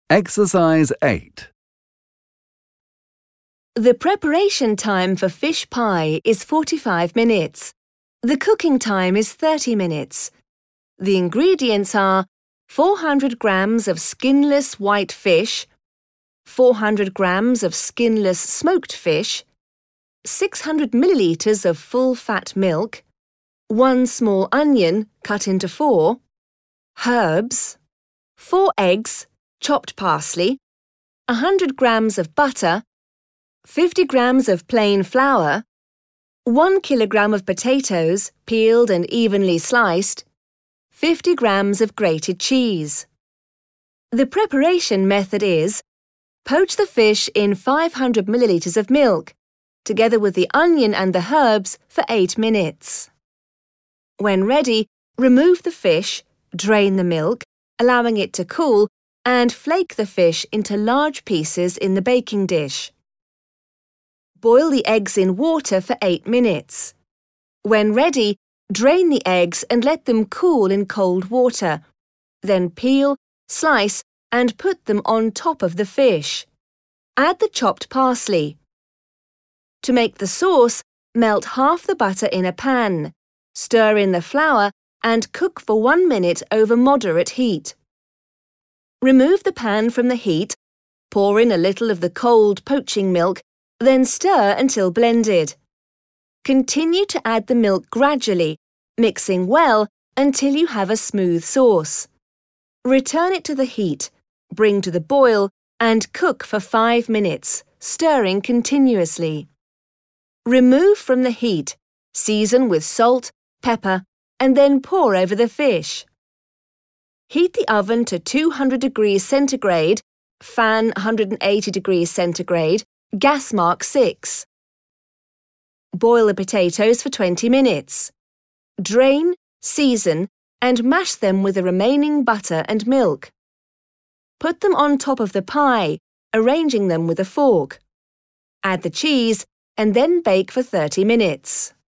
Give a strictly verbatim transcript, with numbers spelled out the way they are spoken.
Exercise eight. The preparation time for fish pie is forty-five minutes. The cooking time is thirty minutes. The ingredients are four hundred grams of skinless white fish, four hundred grams of skinless smoked fish, six hundred millilitres of full-fat milk, one small onion cut into four, herbs, four eggs, chopped parsley, one hundred grams of butter, fifty grams of plain flour, one kilogram of potatoes peeled and evenly sliced, fifty grams of grated cheese. The preparation method is: poach the fish in five hundred millilitres of milk, together with the onion and the herbs for eight minutes. When ready, remove the fish, drain the milk, allowing it to cool, and flake the fish into large pieces in the baking dish. Boil the eggs in water for eight minutes. When ready, drain the eggs and let them cool in cold water. Then peel, slice, and put them on top of the fish. Add the chopped parsley. To make the sauce, melt half the butter in a pan. Stir in the flour and cook for one minute over moderate heat. Remove the pan from the heat, pour in a little of the cold poaching milk, then stir until blended. Continue to add the milk gradually, mixing well until you have a smooth sauce. Return it to the heat, bring to the boil, and cook for five minutes, stirring continuously. Remove from the heat, season with salt, pepper, and then pour over the fish. Heat the oven to two hundred degrees centigrade, fan one hundred eighty degrees centigrade, gas mark six. Boil the potatoes for twenty minutes. Drain, season, and mash them with the remaining butter and milk. Put them on top of the pie, arranging them with a fork. Add the cheese and then bake for thirty minutes.